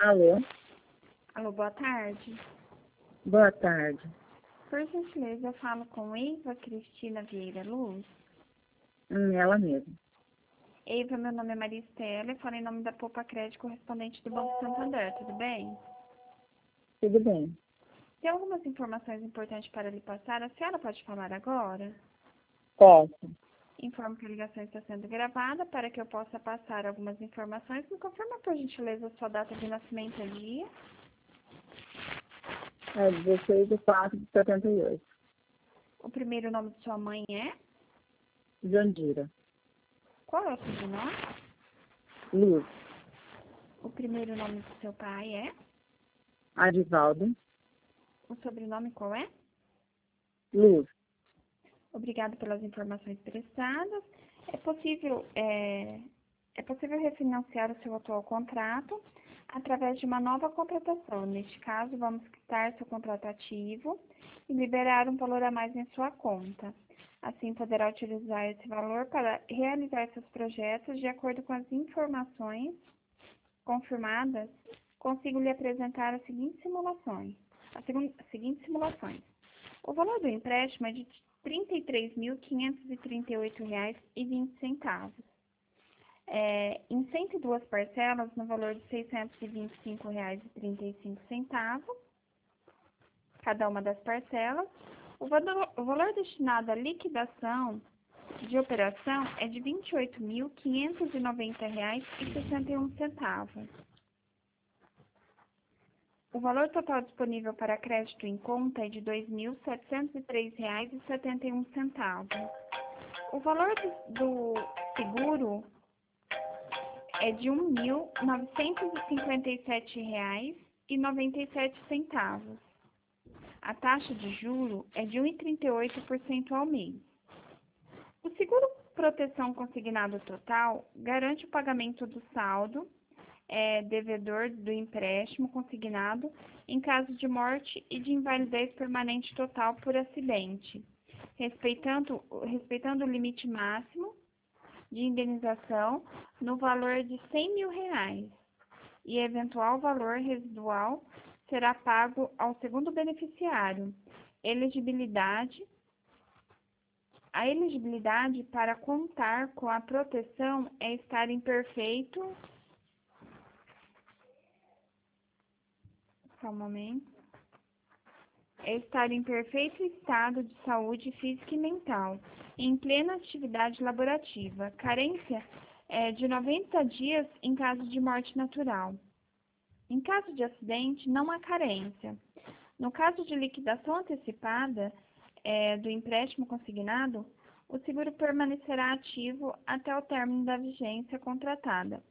Alô, Alô, boa tarde. boa tarde. Por gentileza, eu falo com Eva Cristina Vieira Luz. Ela mesma. Eva, meu nome é Maria Estela e falo em nome da Poupa Crédito correspondente do Banco Santander, tudo bem? Tudo bem? Tem algumas informações importantes para lhe passar. A senhora pode falar agora? Posso. Informo que a ligação está sendo gravada para que eu possa passar algumas informações. Me confirma, por gentileza, a sua data de nascimento e dia. É 16/4/78. O primeiro nome de sua mãe é? Jandira. Qual é o sobrenome? Luz. O primeiro nome do seu pai é? Arivaldo. O sobrenome qual é? Luz. Obrigada pelas informações prestadas. É possível refinanciar o seu atual contrato através de uma nova contratação. Neste caso, vamos quitar seu contrato ativo e liberar um valor a mais em sua conta. Assim, poderá utilizar esse valor para realizar seus projetos de acordo com as informações confirmadas. Consigo lhe apresentar as seguintes simulações. O valor do empréstimo é de R$ 33.538,20. Em 102 parcelas, no valor de R$ 625,35, cada uma das parcelas. O valor destinado à liquidação de operação é de R$ 28.590,61. O valor total disponível para crédito em conta é de R$ 2.703,71. O valor do seguro é de R$ 1.957,97. A taxa de juro é de 1,38% ao mês. O seguro proteção consignado total garante o pagamento do saldo devedor do empréstimo consignado em caso de morte e de invalidez permanente total por acidente, respeitando o limite máximo de indenização no valor de R$ 100 mil e eventual valor residual será pago ao segundo beneficiário. A elegibilidade para contar com a proteção é estar em perfeito estado de saúde física e mental, em plena atividade laborativa. Carência de 90 dias em caso de morte natural. Em caso de acidente, não há carência. No caso de liquidação antecipada do empréstimo consignado, o seguro permanecerá ativo até o término da vigência contratada.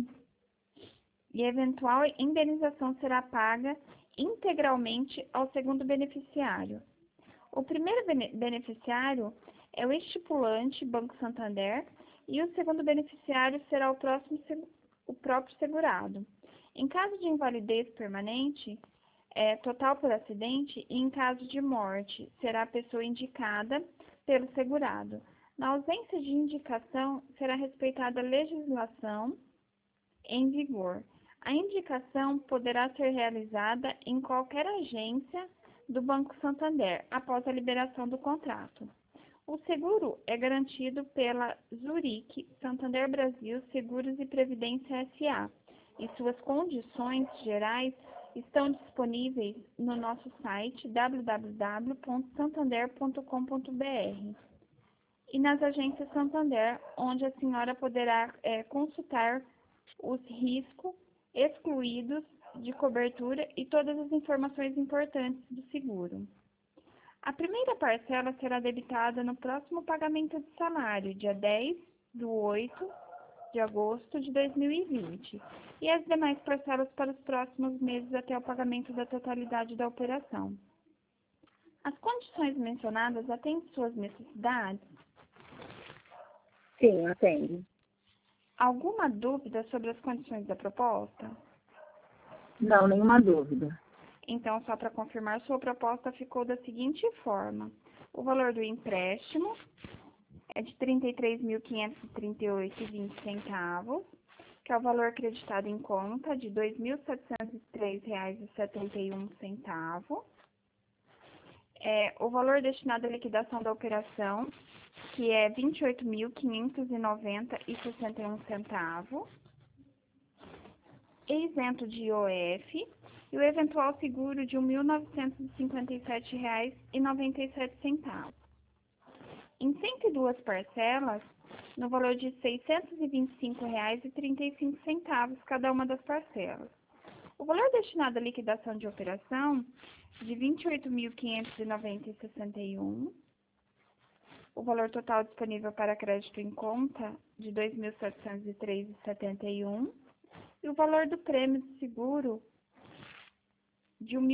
E eventual indenização será paga integralmente ao segundo beneficiário. O primeiro beneficiário é o estipulante Banco Santander e o segundo beneficiário será o próprio segurado. Em caso de invalidez permanente, total por acidente e em caso de morte, será a pessoa indicada pelo segurado. Na ausência de indicação, será respeitada a legislação em vigor. A indicação poderá ser realizada em qualquer agência do Banco Santander após a liberação do contrato. O seguro é garantido pela Zurich Santander Brasil Seguros e Previdência S.A. e suas condições gerais estão disponíveis no nosso site www.santander.com.br e nas agências Santander, onde a senhora poderá consultar os riscos excluídos de cobertura e todas as informações importantes do seguro. A primeira parcela será debitada no próximo pagamento de salário, dia 10/8 de agosto de 2020, e as demais parcelas para os próximos meses até o pagamento da totalidade da operação. As condições mencionadas atendem suas necessidades? Sim, atende. Alguma dúvida sobre as condições da proposta? Não, nenhuma dúvida. Então, só para confirmar, sua proposta ficou da seguinte forma. O valor do empréstimo é de R$ 33.538,20. que é o valor acreditado em conta de R$ 2.703,71. O valor destinado à liquidação da operação, que é R$ 28.590,61, isento de IOF, e o eventual seguro de R$ 1.957,97. Em 102 parcelas, no valor de R$ 625,35 cada uma das parcelas. O valor destinado à liquidação de operação, de R$ 28.590,61. O valor total disponível para crédito em conta, de R$ 2.703,71. E o valor do prêmio de seguro, de R$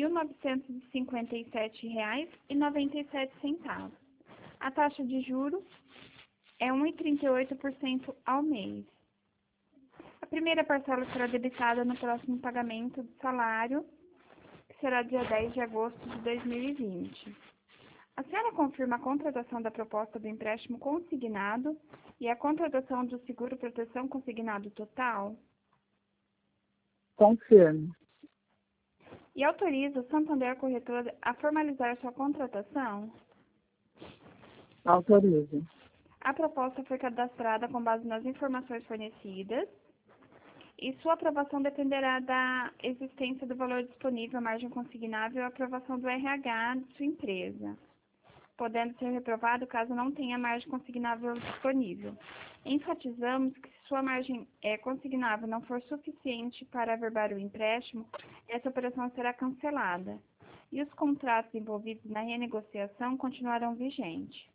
1.957,97. A taxa de juros é 1,38% ao mês. A primeira parcela será debitada no próximo pagamento do salário, que será dia 10 de agosto de 2020. A senhora confirma a contratação da proposta do empréstimo consignado e a contratação do seguro proteção consignado total? Confirmo. E autoriza o Santander Corretora a formalizar sua contratação? Autorizo. A proposta foi cadastrada com base nas informações fornecidas e sua aprovação dependerá da existência do valor disponível, margem consignável e a aprovação do RH de sua empresa, podendo ser reprovado caso não tenha margem consignável disponível. Enfatizamos que se sua margem consignável não for suficiente para averbar o empréstimo, essa operação será cancelada e os contratos envolvidos na renegociação continuarão vigentes.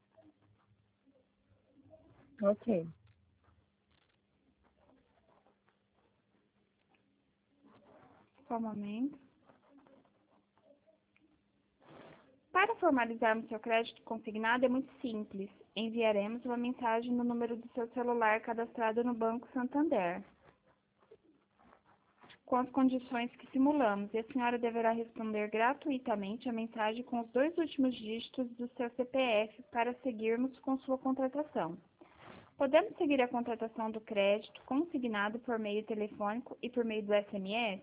Ok. Só um momento. Para formalizarmos seu crédito consignado é muito simples. Enviaremos uma mensagem no número do seu celular cadastrado no Banco Santander, com as condições que simulamos, e a senhora deverá responder gratuitamente a mensagem com os 2 últimos dígitos do seu CPF para seguirmos com sua contratação. Podemos seguir a contratação do crédito consignado por meio telefônico e por meio do SMS?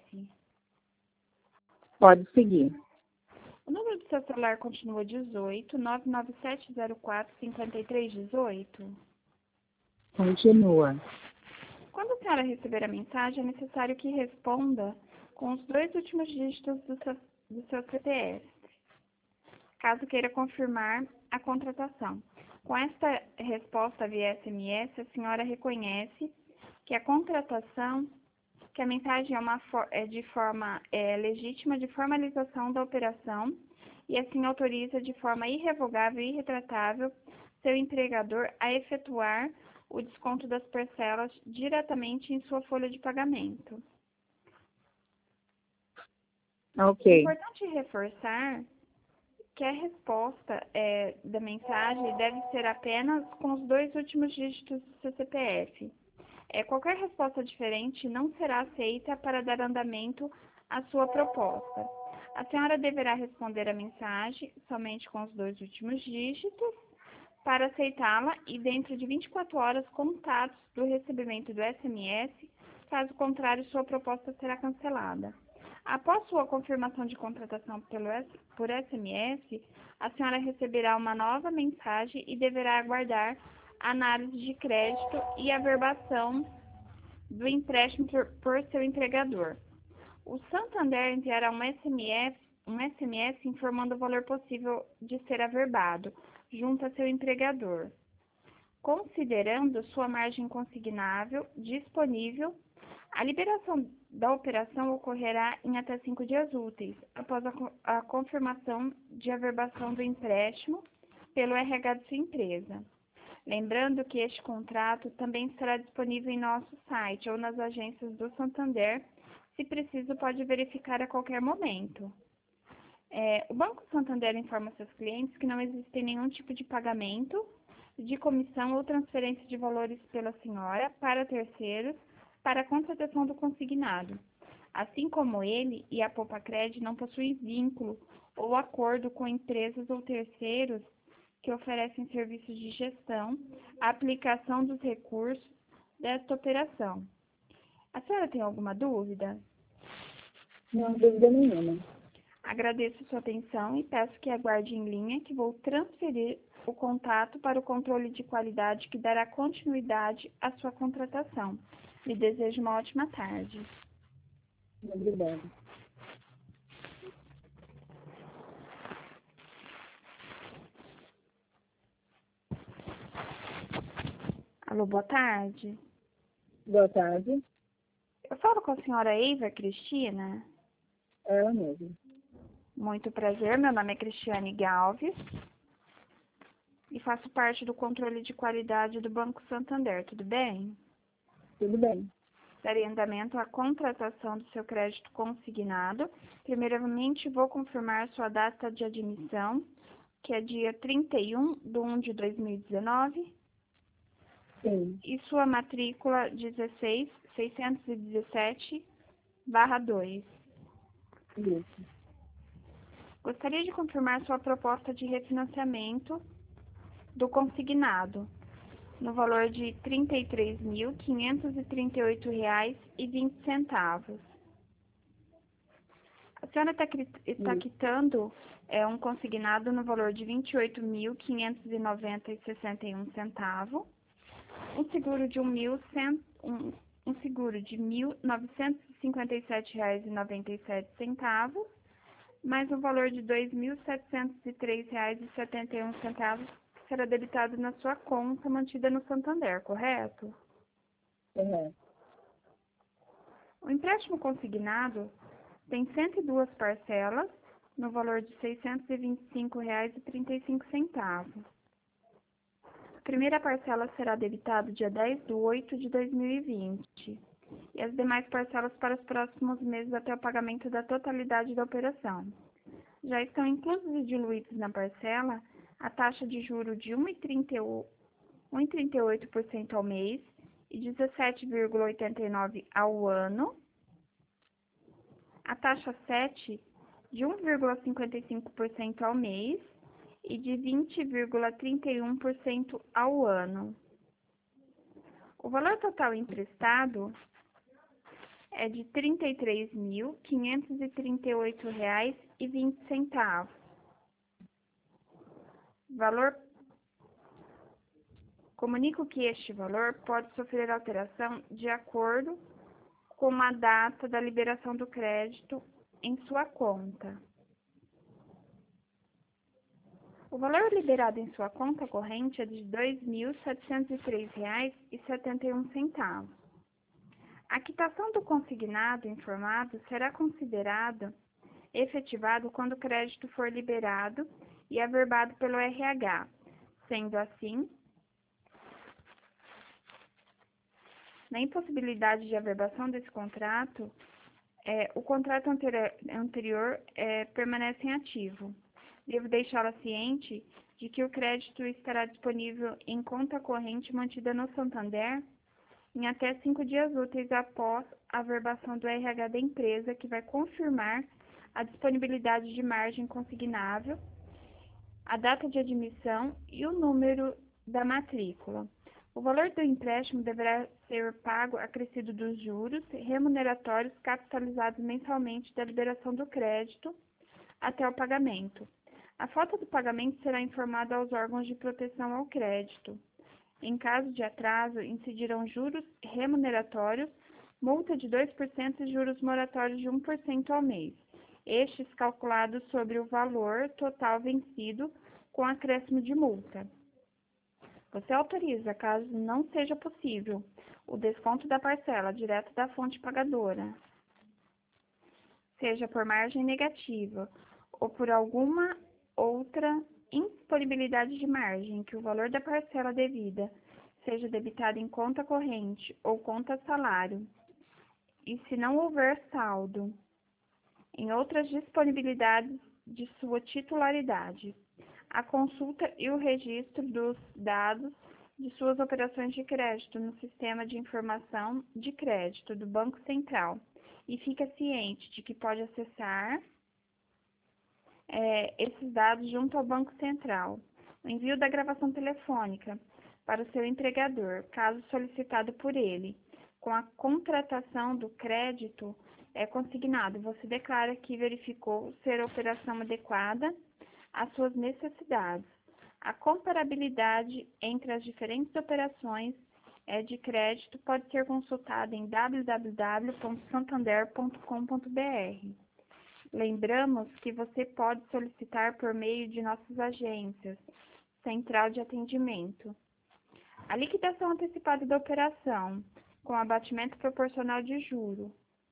Pode seguir. O número do seu celular continua 18 99704 5318? Continua. Quando a senhora receber a mensagem, é necessário que responda com os 2 últimos dígitos do seu CPF, caso queira confirmar a contratação. Com esta resposta via SMS, a senhora reconhece que a contratação, que a mensagem é de forma legítima de formalização da operação e assim autoriza de forma irrevogável e irretratável seu empregador a efetuar o desconto das parcelas diretamente em sua folha de pagamento. Ok. É importante reforçar que a resposta da mensagem deve ser apenas com os 2 últimos dígitos do seu CPF. Qualquer resposta diferente não será aceita para dar andamento à sua proposta. A senhora deverá responder a mensagem somente com os 2 últimos dígitos para aceitá-la e dentro de 24 horas contados do recebimento do SMS, caso contrário, sua proposta será cancelada. Após sua confirmação de contratação por SMS, a senhora receberá uma nova mensagem e deverá aguardar a análise de crédito e averbação do empréstimo por seu empregador. O Santander enviará um SMS informando o valor possível de ser averbado, junto a seu empregador, considerando sua margem consignável disponível. A liberação da operação ocorrerá em até 5 dias úteis, após a confirmação de averbação do empréstimo pelo RH de sua empresa. Lembrando que este contrato também estará disponível em nosso site ou nas agências do Santander. Se preciso, pode verificar a qualquer momento. O Banco Santander informa seus clientes que não existe nenhum tipo de pagamento, de comissão ou transferência de valores pela senhora para terceiros para a contratação do consignado, assim como ele e a Poupa-Cred não possuem vínculo ou acordo com empresas ou terceiros que oferecem serviços de gestão, aplicação dos recursos desta operação. A senhora tem alguma dúvida? Não há dúvida nenhuma. Agradeço sua atenção e peço que aguarde em linha que vou transferir o contato para o controle de qualidade que dará continuidade à sua contratação. Lhe desejo uma ótima tarde. Obrigada. Alô, boa tarde. Boa tarde. Eu falo com a senhora Eiva Cristina. Ela mesma. Muito prazer, meu nome é Cristiane Galves e faço parte do controle de qualidade do Banco Santander, tudo bem? Tudo bem. Darei andamento à contratação do seu crédito consignado. Primeiramente, vou confirmar sua data de admissão, que é dia 31/1/2019, Sim. e sua matrícula 16617/2. Isso. Gostaria de confirmar sua proposta de refinanciamento do consignado, no valor de R$ 33.538,20. A senhora está quitando um consignado no valor de R$ 28.590,61, um seguro de um seguro de R$ 1.957,97, mais um valor de R$ 2.703,71 será debitado na sua conta mantida no Santander, correto? Correto. O empréstimo consignado tem 102 parcelas, no valor de R$ 625,35. A primeira parcela será debitada dia 10/8/2020 e as demais parcelas para os próximos meses até o pagamento da totalidade da operação. Já estão inclusos e diluídos na parcela a taxa de juros de 1,38% ao mês e 17,89% ao ano, a taxa 7 de 1,55% ao mês e de 20,31% ao ano. O valor total emprestado é de R$ 33.538,20. Comunico que este valor pode sofrer alteração de acordo com a data da liberação do crédito em sua conta. O valor liberado em sua conta corrente é de R$ 2.703,71. A quitação do consignado informado será considerada efetivado quando o crédito for liberado e averbado pelo RH. Sendo assim, na impossibilidade de averbação desse contrato, o contrato anterior permanece em ativo. Devo deixá-la ciente de que o crédito estará disponível em conta corrente mantida no Santander em até 5 dias úteis após a averbação do RH da empresa, que vai confirmar a disponibilidade de margem consignável, a data de admissão e o número da matrícula. O valor do empréstimo deverá ser pago acrescido dos juros remuneratórios capitalizados mensalmente da liberação do crédito até o pagamento. A falta do pagamento será informada aos órgãos de proteção ao crédito. Em caso de atraso, incidirão juros remuneratórios, multa de 2% e juros moratórios de 1% ao mês, estes calculados sobre o valor total vencido com acréscimo de multa. Você autoriza, caso não seja possível, o desconto da parcela direto da fonte pagadora, seja por margem negativa ou por alguma outra indisponibilidade de margem, que o valor da parcela devida seja debitado em conta corrente ou conta salário, e se não houver saldo em outras disponibilidades de sua titularidade, a consulta e o registro dos dados de suas operações de crédito no Sistema de Informação de Crédito do Banco Central, e fica ciente de que pode acessar esses dados junto ao Banco Central. O envio da gravação telefônica para o seu empregador, caso solicitado por ele, com a contratação do crédito consignado, você declara que verificou ser a operação adequada às suas necessidades. A comparabilidade entre as diferentes operações de crédito pode ser consultada em www.santander.com.br. Lembramos que você pode solicitar por meio de nossas agências, central de atendimento. A liquidação antecipada da operação, com abatimento proporcional de juro.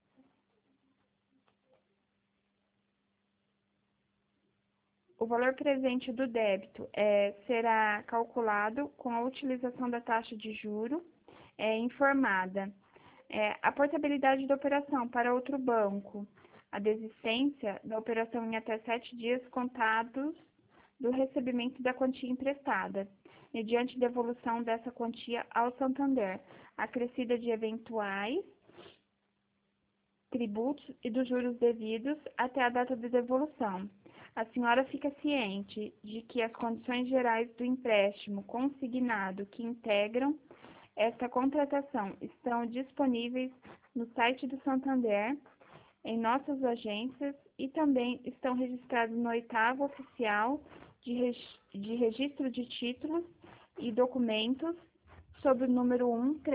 O valor presente do débito será calculado com a utilização da taxa de juro informada. A portabilidade da operação para outro banco. A desistência da operação em até 7 dias contados do recebimento da quantia emprestada, mediante devolução dessa quantia ao Santander, acrescida de eventuais tributos e dos juros devidos até a data de devolução. A senhora fica ciente de que as condições gerais do empréstimo consignado que integram esta contratação estão disponíveis no site do Santander, em nossas agências e também estão registrados no 8º Oficial de Registro de Títulos e Documentos, sob o número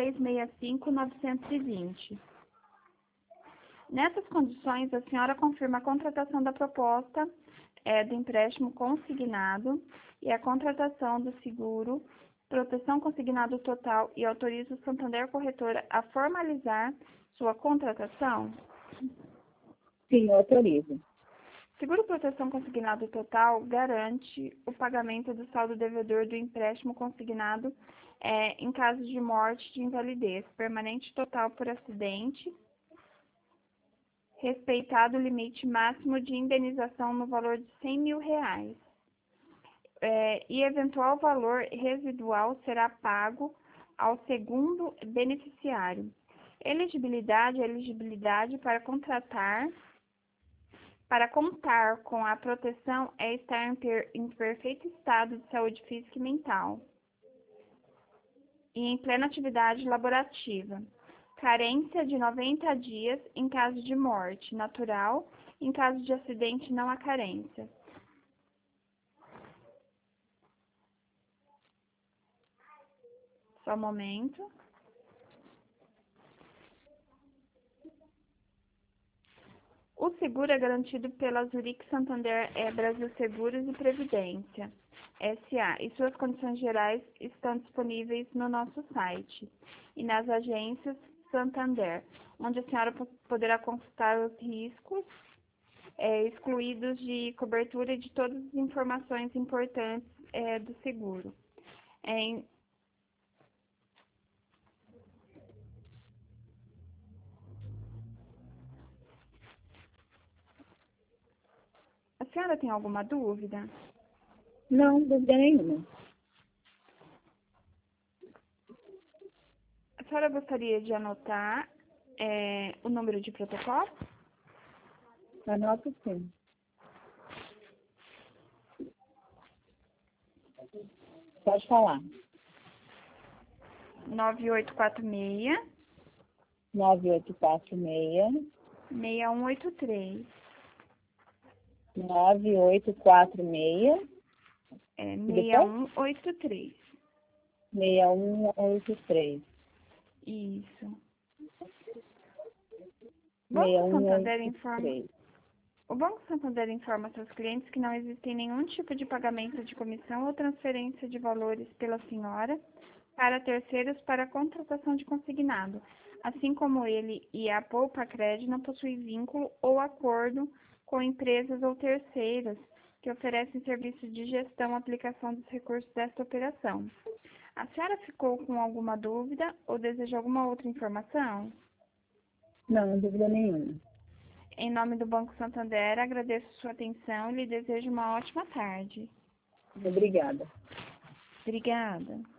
1365920. Nessas condições, a senhora confirma a contratação da proposta do empréstimo consignado e a contratação do seguro, proteção consignado total e autoriza o Santander Corretora a formalizar sua contratação? Sim, eu autorizo. Seguro proteção consignado total garante o pagamento do saldo devedor do empréstimo consignado em caso de morte, de invalidez permanente total por acidente, respeitado o limite máximo de indenização no valor de R$100.000, e eventual valor residual será pago ao segundo beneficiário. Elegibilidade para contar com a proteção é estar em perfeito estado de saúde física e mental e em plena atividade laborativa. Carência de 90 dias em caso de morte natural, em caso de acidente não há carência. Só um momento. O seguro é garantido pela Zurich Santander Brasil Seguros e Previdência, S.A. e suas condições gerais estão disponíveis no nosso site e nas agências Santander, onde a senhora poderá consultar os riscos excluídos de cobertura e de todas as informações importantes do seguro. A senhora tem alguma dúvida? Não, dúvida nenhuma. A senhora gostaria de anotar o número de protocolo? Anoto sim. Pode falar. 9846 9846 6183. 9846 6183. 6183. Isso. Banco Santander informa. 6183. O Banco Santander informa seus clientes que não existe nenhum tipo de pagamento de comissão ou transferência de valores pela senhora para terceiros para a contratação de consignado, assim como ele e a Poupa Cred não possuem vínculo ou acordo com empresas ou terceiros que oferecem serviços de gestão e aplicação dos recursos desta operação. A senhora ficou com alguma dúvida ou deseja alguma outra informação? Não, dúvida nenhuma. Em nome do Banco Santander, agradeço sua atenção e lhe desejo uma ótima tarde. Obrigada. Obrigada.